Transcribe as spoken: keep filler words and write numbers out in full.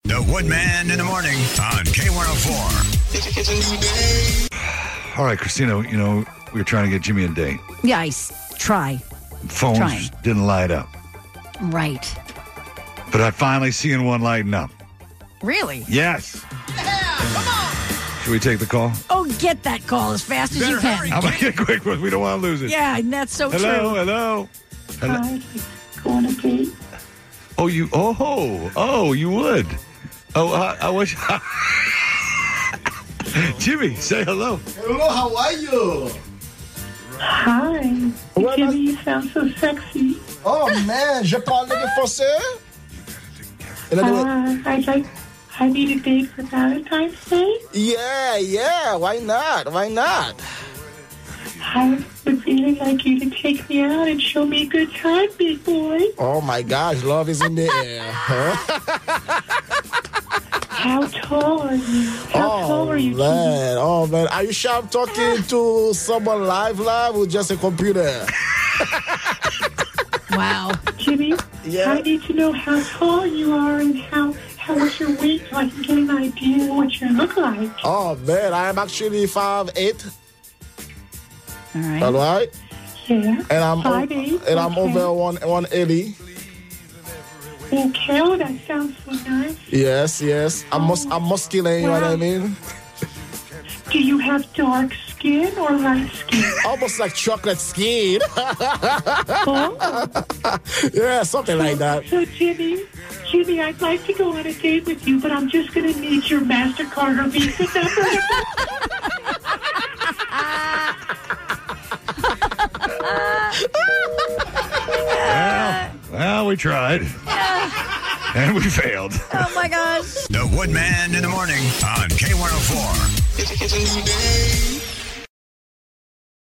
The Woodman in the morning on K one oh four. It's, it's a new day. All right, Christina, you know, we were trying to get Jimmy a date. Yeah, I s- try. Phones Trying. didn't light up. Right. But I finally seen one lighting up. Really? Yes. Should we take the call? Oh, get that call as fast as you can. I'm going to get quick with We don't want to lose it. Yeah, and that's so Hello, true. hello. Hello. Hi, go on a date. Oh, you, oh, oh, you would. Oh, uh, I wish. Jimmy, say hello. Hello, how are you? Hi. Well, Jimmy, you sound so sexy. Oh man, je parle de français. And I do it. Uh, I'd like, I need a date for Valentine's Day. Yeah, yeah, why not? Why not? I would really like you to take me out and show me a good time, big boy. Oh my gosh, love is in the air. Huh? How tall are you? How Oh tall are you, Jimmy? man, oh man. Are you sure I'm talking to someone live live or just a computer? Wow. Jimmy, Yeah. I need to know how tall you are and how, how much your weight so I can get an idea of what you look like. Oh man, I'm actually five eight. All right. All right, Yeah. and I'm Five o- eight. and I'm okay. over one one eighty. Okay, oh, that sounds so nice. Yes, yes. I'm mus- I'm muscular. You know what I mean? Do you have dark skin or light skin? Almost like chocolate skin. Oh, Yeah, something like that. so Jimmy, Jimmy, I'd like to go on a date with you, but I'm just going to need your MasterCard or Visa number. Well, well, we tried. And we failed. Oh, my gosh. The Woodman in the morning on K one oh four. It's, it's a new day.